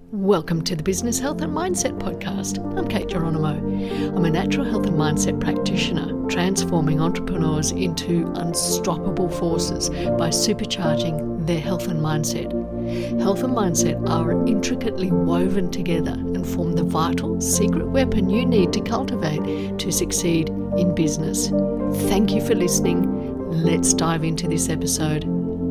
Welcome to the Business Health and Mindset Podcast. I'm Kate Geronimo. I'm a natural health and mindset practitioner, transforming entrepreneurs into unstoppable forces by supercharging their health and mindset. Health and mindset are intricately woven together and form the vital, secret weapon you need to cultivate to succeed in business. Thank you for listening. Let's dive into this episode.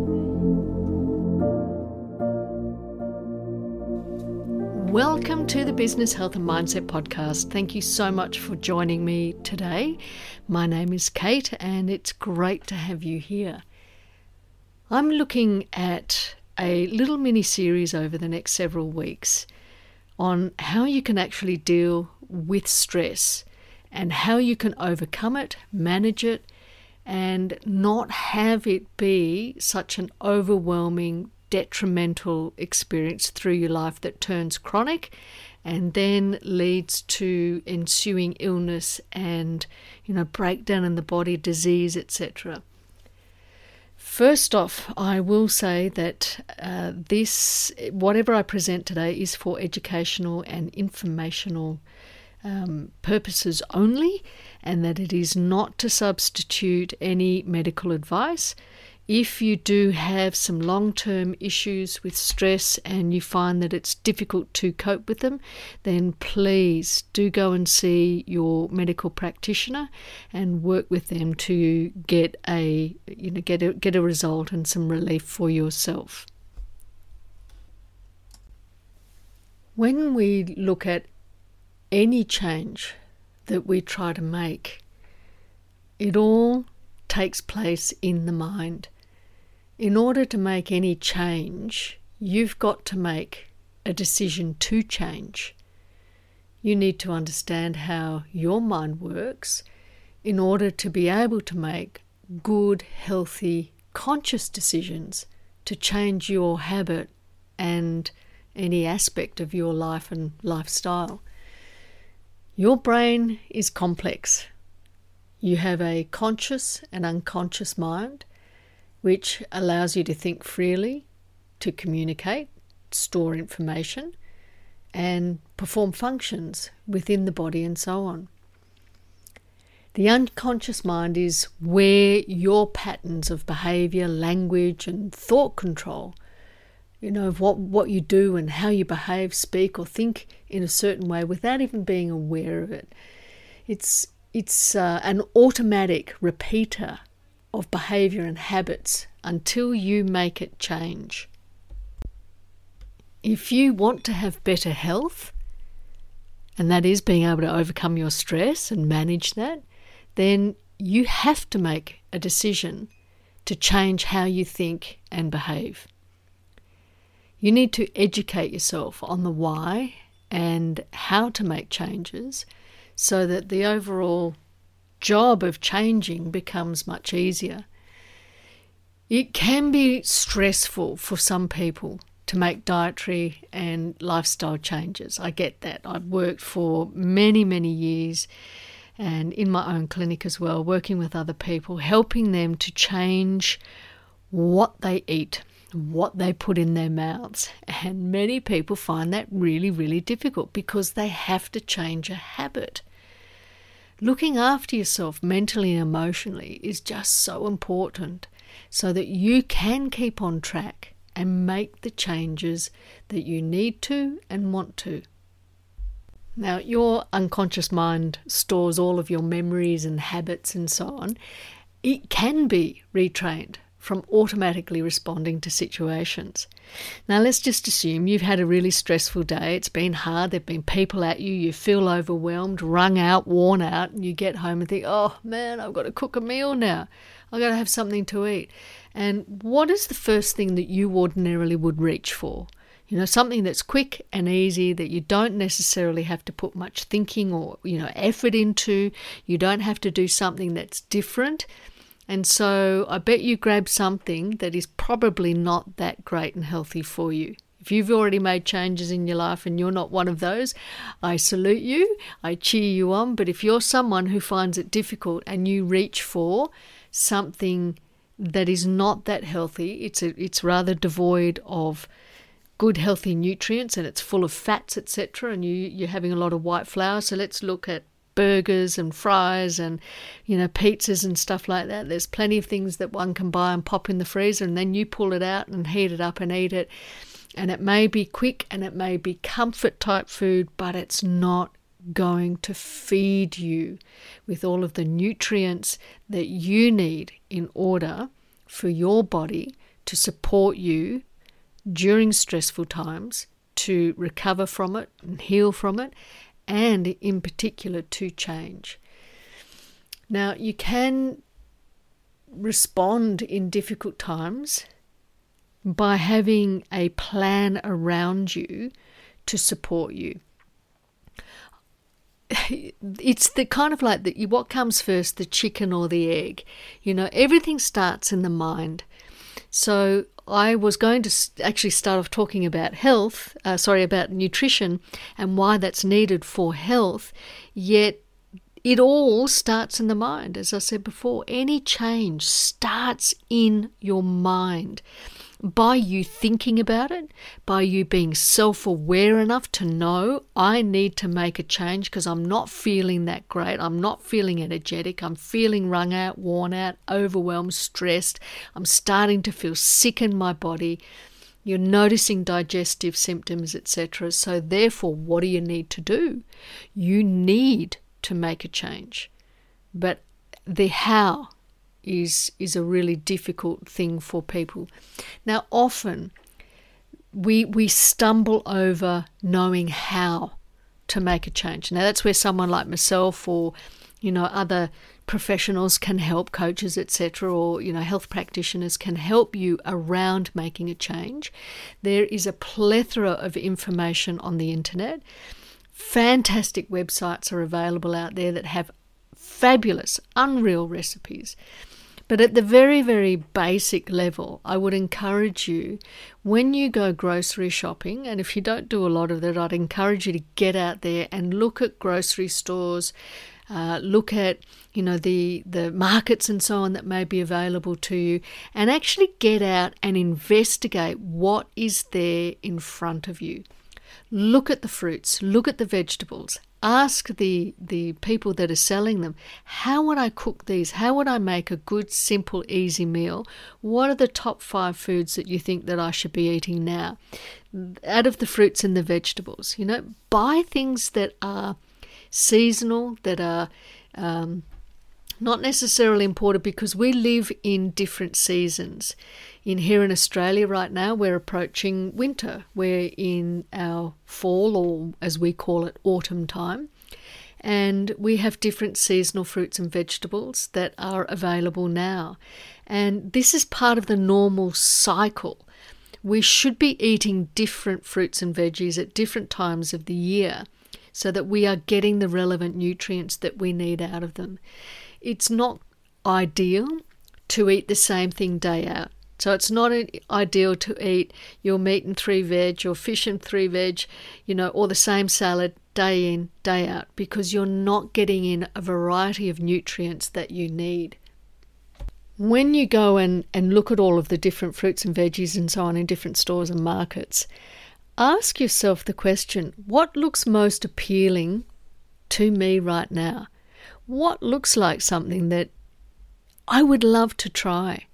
Welcome to the Business Health and Mindset Podcast. Thank you so much for joining me today. My name is Kate and it's great to have you here. I'm looking at a little mini series over the next several weeks on how you can actually deal with stress and how you can overcome it, manage it, and not have it be such an overwhelming, detrimental experience through your life that turns chronic and then leads to ensuing illness and, breakdown in the body, disease, etc. First off, I will say that whatever I present today is for educational and informational purposes only, and that it is not to substitute any medical advice. If you do have some long-term issues with stress and you find that it's difficult to cope with them, then please do go and see your medical practitioner and work with them to get a result and some relief for yourself. When we look at any change that we try to make, it all takes place in the mind. In order to make any change, you've got to make a decision to change. You need to understand how your mind works in order to be able to make good, healthy, conscious decisions to change your habit and any aspect of your life and lifestyle. Your brain is complex. You have a conscious and unconscious mind, which allows you to think freely, to communicate, store information, and perform functions within the body and so on. The unconscious mind is where your patterns of behaviour, language, and thought control, of what you do and how you behave, speak, or think in a certain way without even being aware of it. It's an automatic repeater of behaviour and habits until you make it change. If you want to have better health, and that is being able to overcome your stress and manage that, then you have to make a decision to change how you think and behave. You need to educate yourself on the why and how to make changes so that the overall job of changing becomes much easier. It can be stressful for some people to make dietary and lifestyle changes. I get that. I've worked for many, many years and in my own clinic as well, working with other people, helping them to change what they eat, what they put in their mouths. And many people find that really, really difficult because they have to change a habit. Looking after yourself mentally and emotionally is just so important so that you can keep on track and make the changes that you need to and want to. Now, your unconscious mind stores all of your memories and habits and so on. It can be retrained from automatically responding to situations. Now, let's just assume you've had a really stressful day. It's been hard. There have been people at you. You feel overwhelmed, wrung out, worn out, and you get home and think, oh man, I've got to cook a meal now. I've got to have something to eat. And what is the first thing that you ordinarily would reach for? Something that's quick and easy, that you don't necessarily have to put much thinking or, effort into. You don't have to do something that's different. And so I bet you grab something that is probably not that great and healthy for you. If you've already made changes in your life and you're not one of those, I salute you, I cheer you on. But if you're someone who finds it difficult and you reach for something that is not that healthy, it's rather devoid of good healthy nutrients and it's full of fats, etc., and you're having a lot of white flour. So let's look at burgers and fries and, pizzas and stuff like that. There's plenty of things that one can buy and pop in the freezer, and then you pull it out and heat it up and eat it. And it may be quick and it may be comfort type food, but it's not going to feed you with all of the nutrients that you need in order for your body to support you during stressful times, to recover from it and heal from it, and in particular to change. Now, you can respond in difficult times by having a plan around you to support you. It's the kind of like that. What comes first, the chicken or the egg? Everything starts in the mind. So I was going to actually start off talking about about nutrition and why that's needed for health, yet it all starts in the mind. As I said before, any change starts in your mind. By you thinking about it, by you being self-aware enough to know, I need to make a change because I'm not feeling that great. I'm not feeling energetic. I'm feeling wrung out, worn out, overwhelmed, stressed. I'm starting to feel sick in my body. You're noticing digestive symptoms, etc. So therefore, what do you need to do? You need to make a change. But the how is a really difficult thing for people. Now, often we stumble over knowing how to make a change. Now, that's where someone like myself or, other professionals can help, coaches, etc., or, health practitioners can help you around making a change. There is a plethora of information on the internet. Fantastic websites are available out there that have fabulous, unreal recipes. But at the very, very basic level, I would encourage you, when you go grocery shopping, and if you don't do a lot of that, I'd encourage you to get out there and look at grocery stores, look at, the markets and so on that may be available to you, and actually get out and investigate what is there in front of you. Look at the fruits, look at the vegetables. Ask the people that are selling them, how would I cook these? How would I make a good, simple, easy meal? What are the top 5 foods that you think that I should be eating now? Out of the fruits and the vegetables, buy things that are seasonal, that are not necessarily imported, because we live in different seasons. Here in Australia right now, we're approaching winter. We're in our fall, or as we call it, autumn time. And we have different seasonal fruits and vegetables that are available now. And this is part of the normal cycle. We should be eating different fruits and veggies at different times of the year so that we are getting the relevant nutrients that we need out of them. It's not ideal to eat the same thing day out. So it's not ideal to eat your meat and 3 veg, your fish and 3 veg, or the same salad day in, day out, because you're not getting in a variety of nutrients that you need. When you go and look at all of the different fruits and veggies and so on in different stores and markets, ask yourself the question, what looks most appealing to me right now? What looks like something that I would love to try?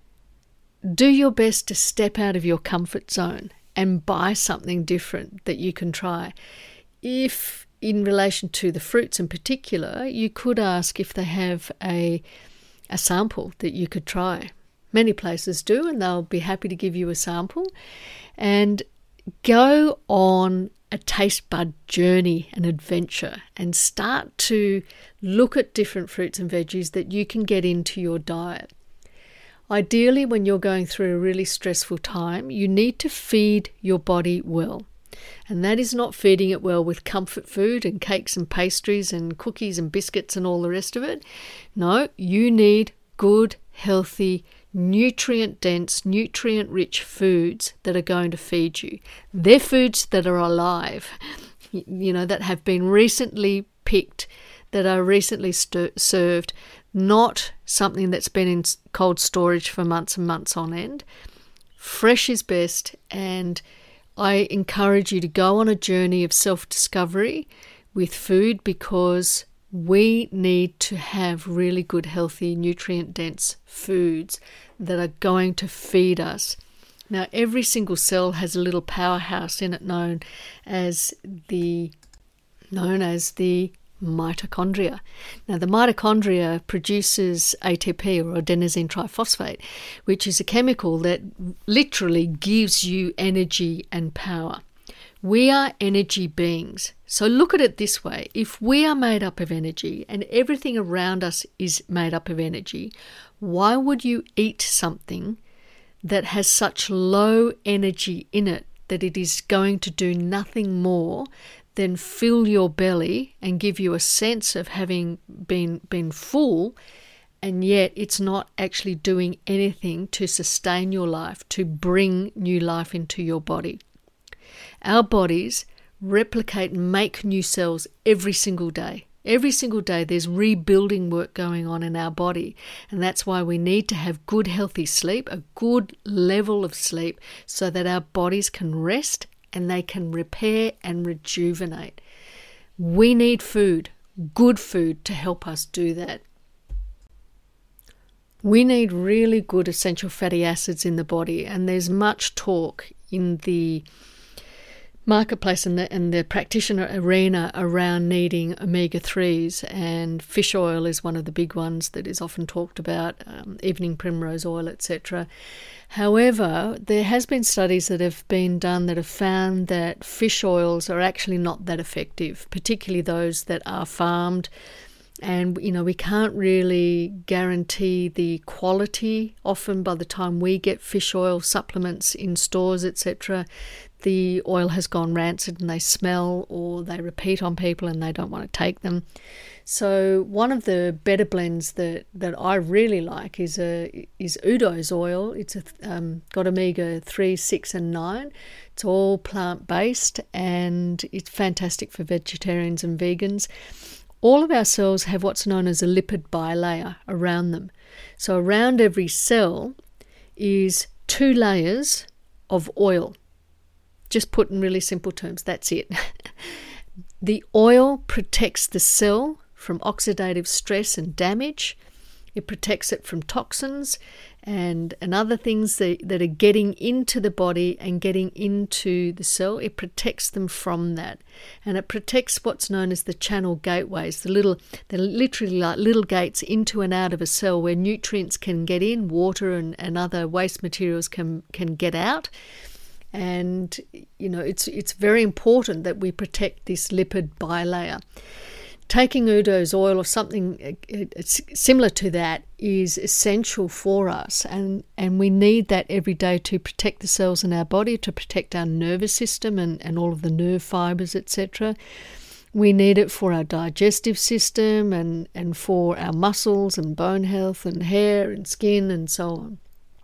Do your best to step out of your comfort zone and buy something different that you can try. If in relation to the fruits in particular, you could ask if they have a sample that you could try. Many places do, and they'll be happy to give you a sample. And go on a taste bud journey, an adventure, and start to look at different fruits and veggies that you can get into your diet. Ideally, when you're going through a really stressful time, you need to feed your body well. And that is not feeding it well with comfort food and cakes and pastries and cookies and biscuits and all the rest of it. No, you need good, healthy, nutrient-dense, nutrient-rich foods that are going to feed you. They're foods that are alive, that have been recently picked, that are recently served, not something that's been in cold storage for months and months on end. Fresh is best, and I encourage you to go on a journey of self-discovery with food, because we need to have really good, healthy, nutrient-dense foods that are going to feed us. Now, every single cell has a little powerhouse in it known as the mitochondria. Now, the mitochondria produces ATP, or adenosine triphosphate, which is a chemical that literally gives you energy and power. We are energy beings. So look at it this way. If we are made up of energy and everything around us is made up of energy, why would you eat something that has such low energy in it that it is going to do nothing more than fill your belly and give you a sense of having been full, and yet it's not actually doing anything to sustain your life, to bring new life into your body? Our bodies replicate and make new cells every single day. Every single day there's rebuilding work going on in our body, and that's why we need to have good, healthy sleep, a good level of sleep, so that our bodies can rest and they can repair and rejuvenate. We need food, good food, to help us do that. We need really good essential fatty acids in the body, and there's much talk in the marketplace and the practitioner arena around needing omega-3s, and fish oil is one of the big ones that is often talked about, evening primrose oil, etc. However, there has been studies that have been done that have found that fish oils are actually not that effective, particularly those that are farmed. And, we can't really guarantee the quality. Often by the time we get fish oil supplements in stores, etc., the oil has gone rancid and they smell, or they repeat on people and they don't want to take them. So one of the better blends that I really like is Udo's oil. It's got omega-3, 6 and 9. It's all plant-based and it's fantastic for vegetarians and vegans. All of our cells have what's known as a lipid bilayer around them. So around every cell is 2 layers of oil. Just put in really simple terms, that's it. The oil protects the cell from oxidative stress and damage. It protects it from toxins and other things that are getting into the body and getting into the cell. It protects them from that. And it protects what's known as the channel gateways, they're literally like little gates into and out of a cell where nutrients can get in, water and other waste materials can get out. And, it's very important that we protect this lipid bilayer. Taking Udo's oil or something similar to that is essential for us, and we need that every day to protect the cells in our body, to protect our nervous system and all of the nerve fibres, etc. We need it for our digestive system and for our muscles and bone health and hair and skin and so on.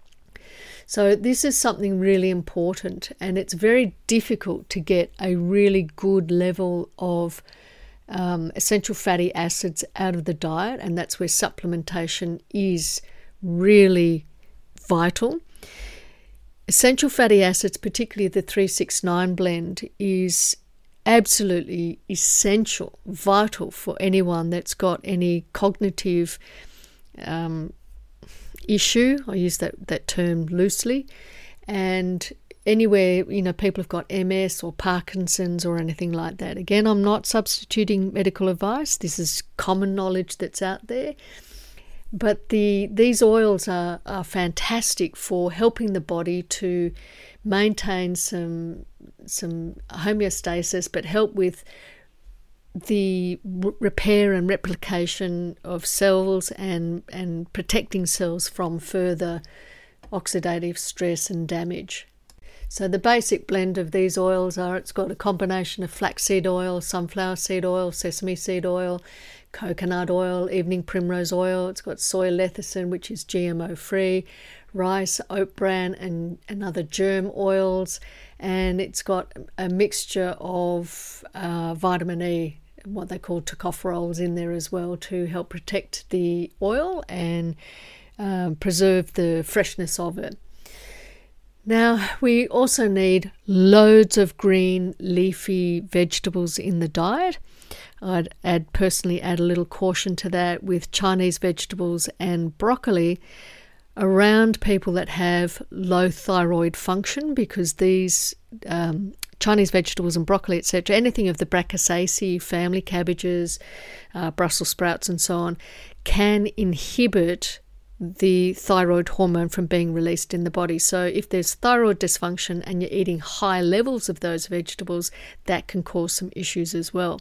So this is something really important, and it's very difficult to get a really good level of essential fatty acids out of the diet, and that's where supplementation is really vital. Essential fatty acids, particularly the 369 blend, is absolutely essential, vital for anyone that's got any cognitive issue. I use that term loosely. And anywhere, people have got MS or Parkinson's or anything like that. Again, I'm not substituting medical advice. This is common knowledge that's out there. But these oils are fantastic for helping the body to maintain some homeostasis, but help with the repair and replication of cells and protecting cells from further oxidative stress and damage. So the basic blend of these oils it's got a combination of flaxseed oil, sunflower seed oil, sesame seed oil, coconut oil, evening primrose oil. It's got soy lecithin, which is GMO free, rice, oat bran and other germ oils, and it's got a mixture of vitamin E, what they call tocopherols, in there as well to help protect the oil and preserve the freshness of it. Now, we also need loads of green leafy vegetables in the diet. I'd personally add a little caution to that with Chinese vegetables and broccoli around people that have low thyroid function, because these Chinese vegetables and broccoli, etc., anything of the Brassicaceae family, cabbages, Brussels sprouts and so on, can inhibit the thyroid hormone from being released in the body. So if there's thyroid dysfunction and you're eating high levels of those vegetables, that can cause some issues as well.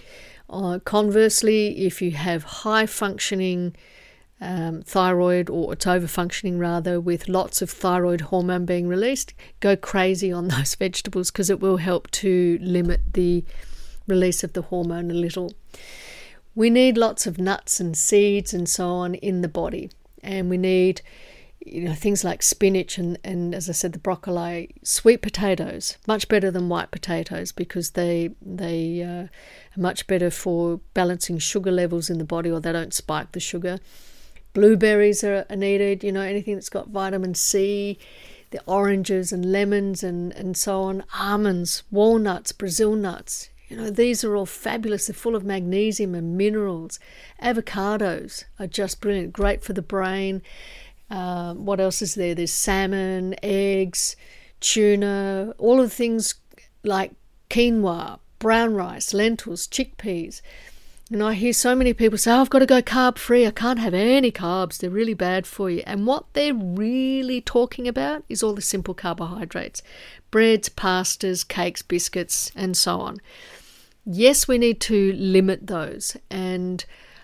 Conversely, if you have high functioning thyroid, or it's over functioning rather, with lots of thyroid hormone being released, go crazy on those vegetables, because it will help to limit the release of the hormone a little. We need lots of nuts and seeds and so on in the body. And we need, things like spinach and as I said, the broccoli, sweet potatoes, much better than white potatoes, because they are much better for balancing sugar levels in the body, or they don't spike the sugar. Blueberries are needed, anything that's got vitamin C, the oranges and lemons and so on. Almonds, walnuts, Brazil nuts. These are all fabulous. They're full of magnesium and minerals. Avocados are just brilliant, great for the brain. What else is there? There's salmon, eggs, tuna, all of the things like quinoa, brown rice, lentils, chickpeas. I hear so many people say, I've got to go carb-free. I can't have any carbs. They're really bad for you. And what they're really talking about is all the simple carbohydrates. Breads, pastas, cakes, biscuits, and so on. Yes, we need to limit those. And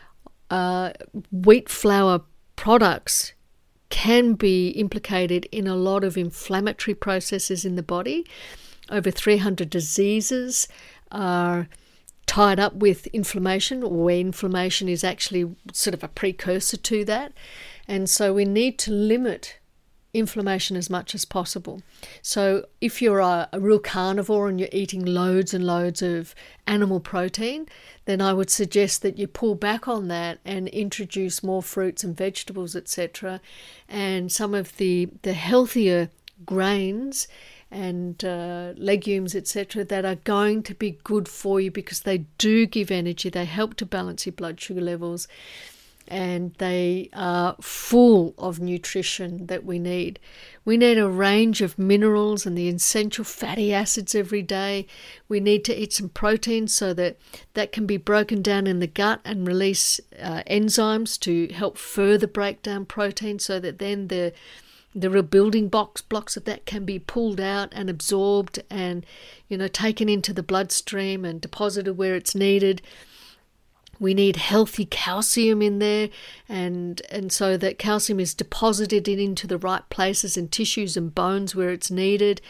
wheat flour products can be implicated in a lot of inflammatory processes in the body. Over 300 diseases are tied up with inflammation, or where inflammation is actually sort of a precursor to that. And so we need to limit inflammation as much as possible. So if you're a real carnivore and you're eating loads and loads of animal protein, then I would suggest that you pull back on that and introduce more fruits and vegetables, etc., and some of the healthier grains and legumes, etc., that are going to be good for you, because they do give energy, they help to balance your blood sugar levels, and they are full of nutrition that we need. We need a range of minerals and the essential fatty acids every day. We need to eat some protein so that can be broken down in the gut and release enzymes to help further break down protein, so that then the real building blocks of that can be pulled out and absorbed and, taken into the bloodstream and deposited where it's needed. We need healthy calcium in there, and so that calcium is deposited into the right places in tissues and bones where it's needed.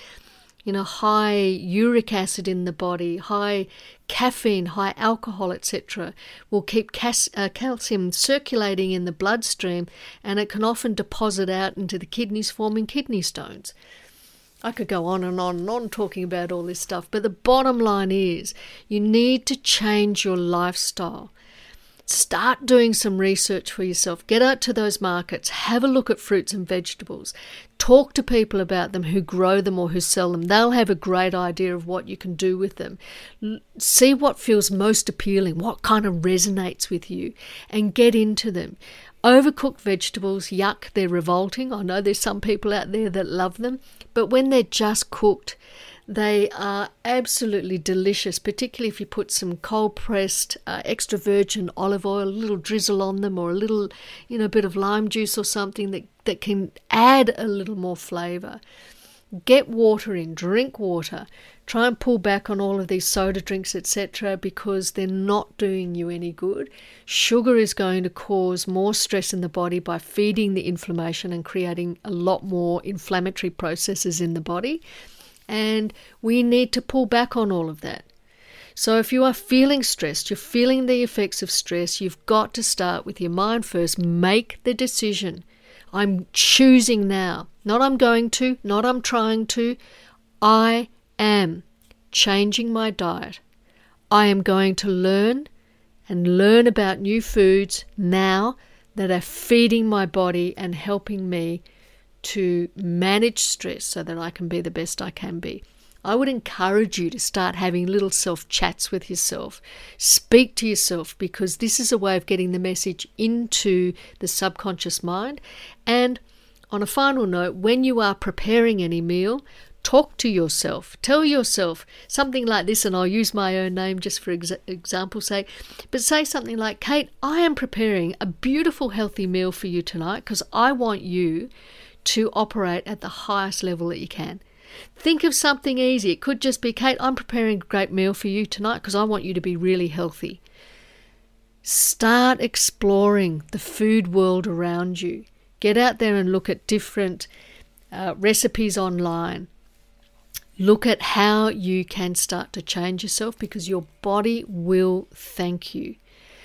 High uric acid in the body, high caffeine, high alcohol, etc., will keep calcium circulating in the bloodstream, and it can often deposit out into the kidneys, forming kidney stones. I could go on and on and on talking about all this stuff, but the bottom line is you need to change your lifestyle. Start doing some research for yourself. Get out to those markets. Have a look at fruits and vegetables. Talk to people about them who grow them or who sell them. They'll have a great idea of what you can do with them. See what feels most appealing, what kind of resonates with you, and get into them. Overcooked vegetables, yuck, they're revolting. I know there's some people out there that love them, but when they're just cooked, they are absolutely delicious, particularly if you put some cold-pressed extra virgin olive oil, a little drizzle on them, or a little, bit of lime juice or something that can add a little more flavour. Get water in, drink water. Try and pull back on all of these soda drinks, etc., because they're not doing you any good. Sugar is going to cause more stress in the body by feeding the inflammation and creating a lot more inflammatory processes in the body. And we need to pull back on all of that. So if you are feeling stressed, you're feeling the effects of stress, you've got to start with your mind first. Make the decision. I'm choosing now. Not I'm going to, not I'm trying to. I am changing my diet. I am going to learn about new foods now that are feeding my body and helping me to manage stress so that I can be the best I can be. I would encourage you to start having little self-chats with yourself. Speak to yourself, because this is a way of getting the message into the subconscious mind. And on a final note, when you are preparing any meal, talk to yourself. Tell yourself something like this, and I'll use my own name just for example's sake. But say something like, Kate, I am preparing a beautiful, healthy meal for you tonight because I want you to operate at the highest level that you can. Think of something easy. It could just be, Kate, I'm preparing a great meal for you tonight because I want you to be really healthy. Start exploring the food world around you. Get out there and look at different recipes online. Look at how you can start to change yourself, because your body will thank you.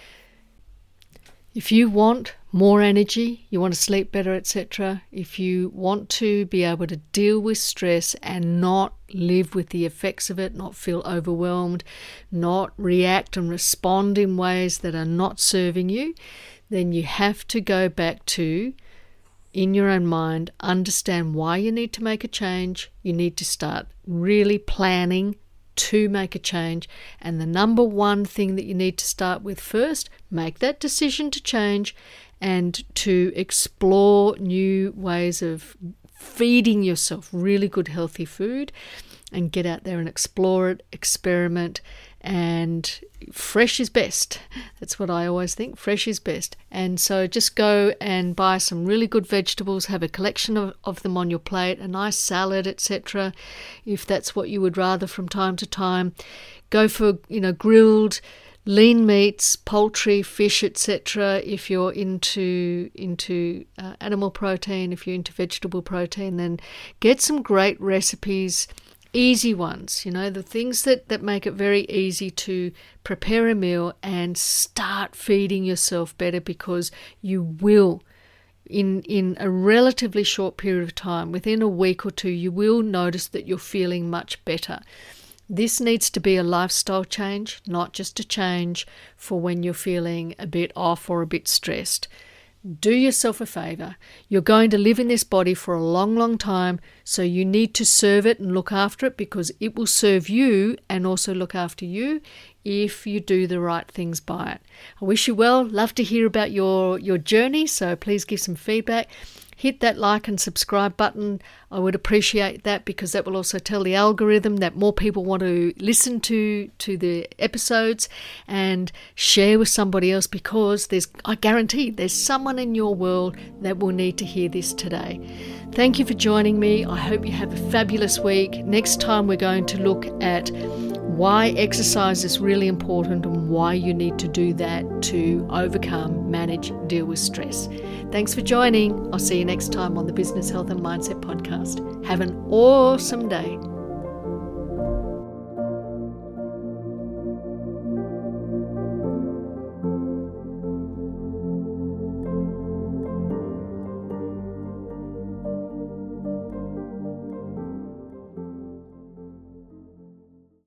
If you want more energy, you want to sleep better, etc., if you want to be able to deal with stress and not live with the effects of it, not feel overwhelmed, not react and respond in ways that are not serving you, then you have to go back to, in your own mind, understand why you need to make a change. You need to start really planning to make a change. And the number one thing that you need to start with first, make that decision to change and to explore new ways of feeding yourself really good, healthy food, and get out there and explore it, experiment, and fresh is best. That's what I always think. Fresh is best. And so just go and buy some really good vegetables, have a collection of them on your plate, a nice salad, etc., if that's what you would rather from time to time. Go for, grilled lean meats, poultry, fish, etc. If you're into animal protein, if you're into vegetable protein, then get some great recipes. Easy ones, the things that make it very easy to prepare a meal, and start feeding yourself better, because you will, in a relatively short period of time, within a week or two, you will notice that you're feeling much better. This needs to be a lifestyle change, not just a change for when you're feeling a bit off or a bit stressed. Do yourself a favor. You're going to live in this body for a long, long time, so you need to serve it and look after it, because it will serve you and also look after you if you do the right things by it. I wish you well. Love to hear about your journey, so please give some feedback. Hit that like and subscribe button. I would appreciate that, because that will also tell the algorithm that more people want to listen to the episodes, and share with somebody else, because I guarantee there's someone in your world that will need to hear this today. Thank you for joining me. I hope you have a fabulous week. Next time we're going to look at why exercise is really important and why you need to do that to overcome, manage, deal with stress. Thanks for joining. I'll see you next time on the Business Health and Mindset Podcast. Have an awesome day.